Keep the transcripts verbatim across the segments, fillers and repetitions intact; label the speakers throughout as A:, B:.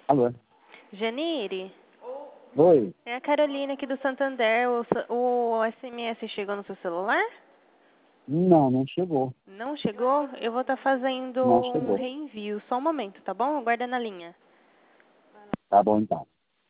A: Alô?
B: Janire,
A: Oi?
B: é a Carolina aqui do Santander. O, s- o S M S chegou no seu celular?
A: Não, não chegou.
B: Não chegou? Eu vou estar fazendo
A: Não
B: um
A: chegou.
B: reenvio. Só um momento, tá bom? Aguarda na linha.
A: Tá bom, então.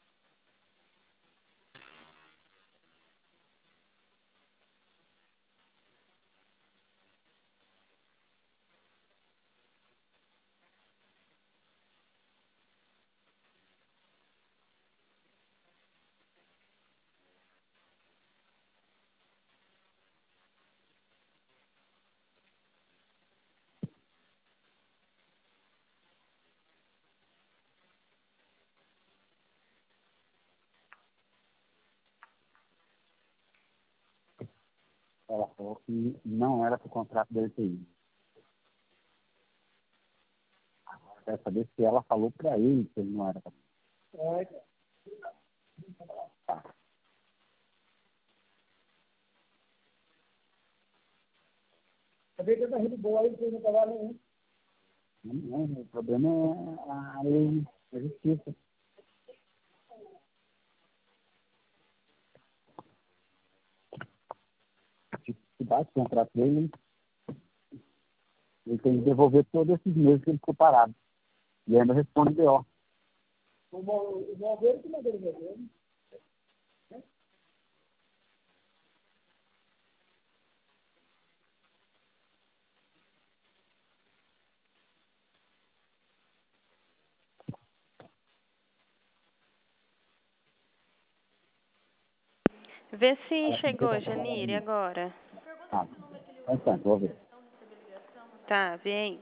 A: Ela falou que não era para o contrato da U T I. Quer saber se ela falou para ele que ele não era para. Tá. Sabia que eu barriga boa aí, não trabalha nenhum. Não, não, o problema é a lei, a justiça. Se se bate o contrato dele, ele tem que devolver todos esses meses que ele ficou parado. E ainda responde B O. O modelo que mandou ele.
B: Vê se chegou, Janire, agora.
A: Ah, então, vou ver.
B: Tá, vê aí.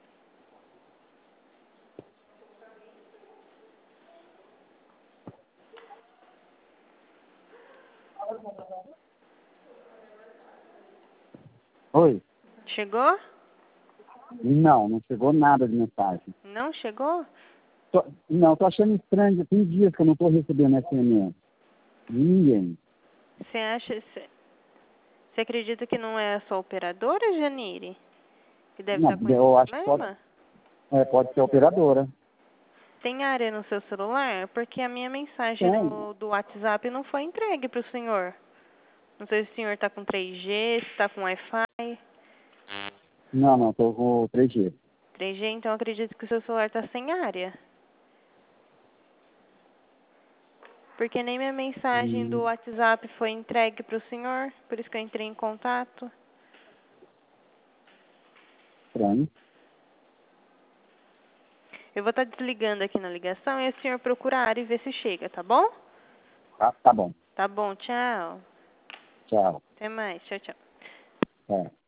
A: Oi?
B: Chegou?
A: Não, não chegou nada de mensagem.
B: Não chegou?
A: Tô, não, tô achando estranho. Tem dias que eu não tô recebendo S M S. Ninguém.
B: Você acha... Você acredita que não é a sua operadora, Janire? Que deve
A: Não,
B: estar com esse
A: eu acho que pode,
B: problema?
A: é, pode ser operadora.
B: Tem área no seu celular? Porque a minha mensagem
A: Tem.
B: no, do WhatsApp não foi entregue para o senhor. Não sei se o senhor está com três G, se está com Wi-Fi.
A: Não, não, tô com três G.
B: três G, então eu acredito que o seu celular está sem área. Porque nem minha mensagem do
A: Hum,
B: WhatsApp foi entregue para o senhor, por isso que eu entrei em contato.
A: estranho.
B: Eu vou estar desligando aqui na ligação e o senhor procura a área e vê se chega, tá bom?
A: Tá, tá bom.
B: Tá bom, tchau.
A: Tchau.
B: Até mais, tchau, tchau.
A: É.